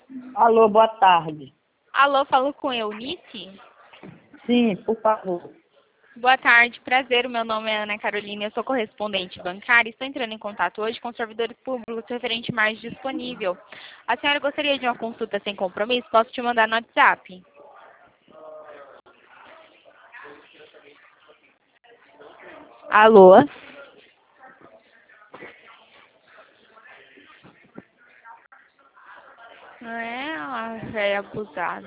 Alô, boa tarde. Alô, falo com Eunice? Sim, por favor. Boa tarde, prazer. O meu nome é Ana Carolina, eu sou correspondente bancária e estou entrando em contato hoje com os servidores públicos referente mais disponível. A senhora gostaria de uma consulta sem compromisso? Posso te mandar no WhatsApp? Alô? Não é uma velha abusada.